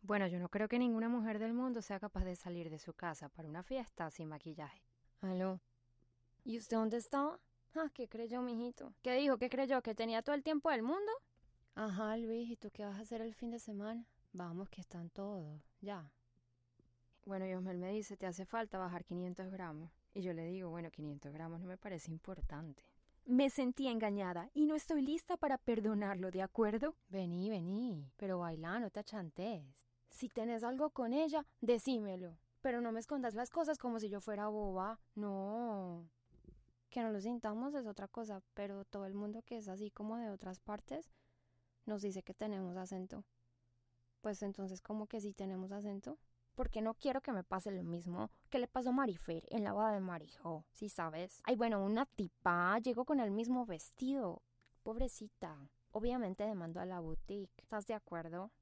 Bueno, yo no creo que ninguna mujer del mundo sea capaz de salir de su casa para una fiesta sin maquillaje. Aló. ¿Y usted dónde estaba? Ah, ¿qué creyó, mijito? ¿Qué dijo? ¿Qué creyó? ¿Que tenía todo el tiempo del mundo? Ajá, Luis, ¿y tú qué vas a hacer el fin de semana? Vamos, que están todos, ya. Bueno, Yosmel me dice, te hace falta bajar 500 gramos. Y yo le digo, bueno, 500 gramos no me parece importante. Me sentí engañada y no estoy lista para perdonarlo, ¿de acuerdo? Vení, pero baila, no te achantes. Si tenés algo con ella, decímelo. Pero no me escondas las cosas como si yo fuera boba. No. Que no lo sintamos es otra cosa, pero todo el mundo que es así como de otras partes nos dice que tenemos acento. Pues entonces, ¿cómo que sí tenemos acento? Porque no quiero que me pase lo mismo que le pasó a Marifer en la boda de Marijo, ¿sí sabes? Ay, bueno, una tipa llegó con el mismo vestido. Pobrecita. Obviamente demandó a la boutique. ¿Estás de acuerdo?